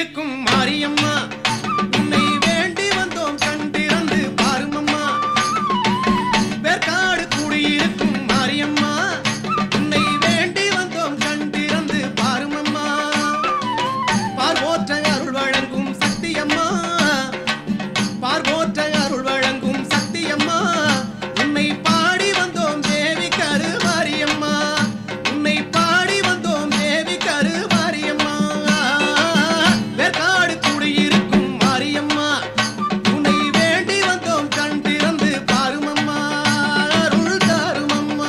குடியிருக்கும் மாரியம்மா உன்னை வேண்டி வந்தோம் கண்டிருந்து பாருமம்மா. வேற்காடு குடியிருக்கும் மாரியம்மா உன்னை வேண்டி வந்தோம் கண்டிருந்து பாருமம்மா. பார்வோற்ற அருள் வழங்கும் சக்தியம்மா, பார்வோற்ற அருள் வழங்கும் சக்தியம்மா. உன்னை பாடி வந்தோம் தேவி கருமாரியம்மா, உன்னை பாடி வந்தோம் தேவி கருமாரியம்மா. வேற்காடு குடியிருக்கும் மாரியம்மா உன்னை வேண்டி வந்தோம் கண் திறந்து பாருமம்மா, அருள் தாருமம்மா.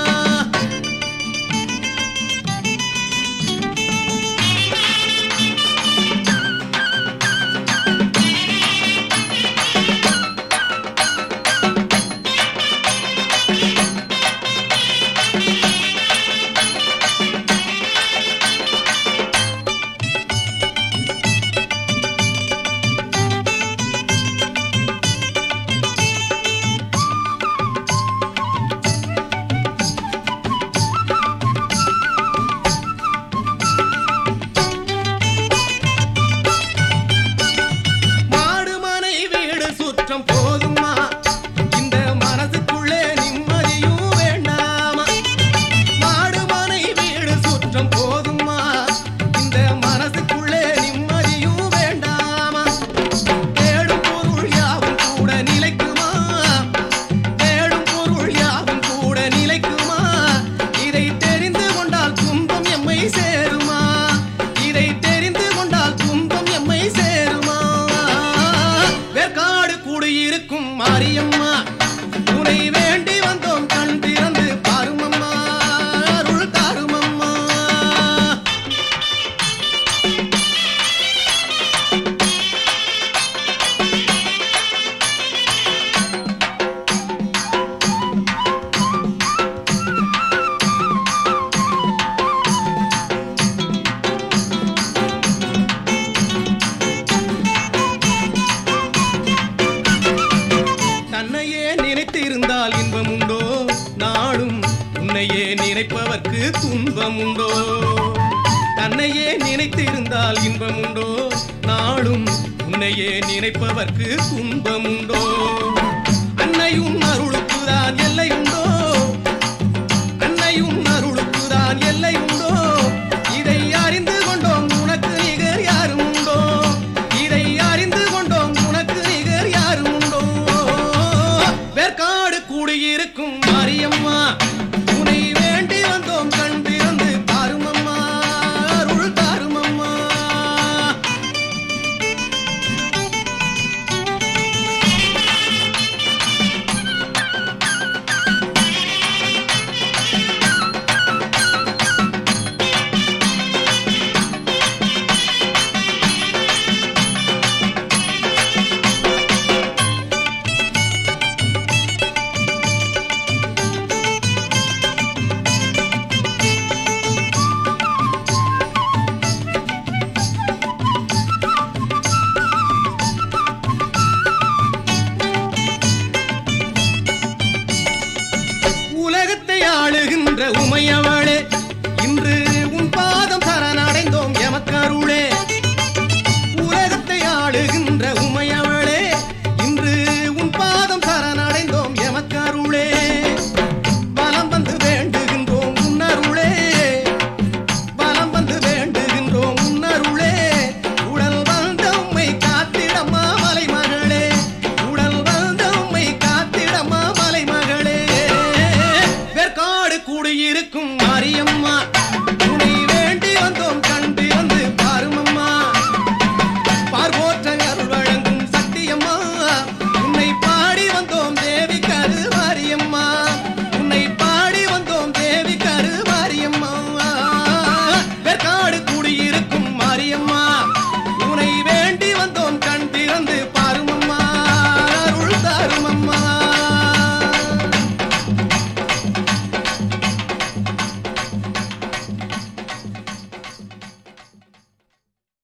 மாடுமனை வீடு சுற்றம் போதுமா, இந்த மனசுக்குள்ளே நிம்மதியும் வேண்டாமா. மாடுமனை வீடு சுற்றம் போதுமா, இந்த மனசுக்குள்ளே நிம்மதியும் வேண்டாமா. தேடும் பொருள் யாவும் கூட நிலைக்குமா, தேடும் பொருள் யாவும் கூட நிலைக்குமா. இதை தெரிந்து கொண்டால் துன்பம் எம்மை சேருமா, இதை தெரிந்து கொண்டால் துன்பம் எம்மை சேருமா. வேற்காடு குடியிருக்கும் மாரியம்மா உன்னை வேண்டி வந்தோம் கண் திறந்து பாருமம்மா, அருள் தாருமம்மா. தன்னையே நினைத்திருந்தால் இன்பம் உண்டோ, நாடும் உன்னையே நினைப்பவர்க்கு துன்பம் உண்டோ. தன்னையே நினைத்திருந்தால் இன்பம் உண்டோ, நாடும் உன்னையே நினைப்பவர்க்கு துன்பம் உண்டோ. அன்னையும் அருளுக்குதான் எல்லை உண்டோ, அன்னையும் அருளுக்குதான் எல்லை உண்டோ.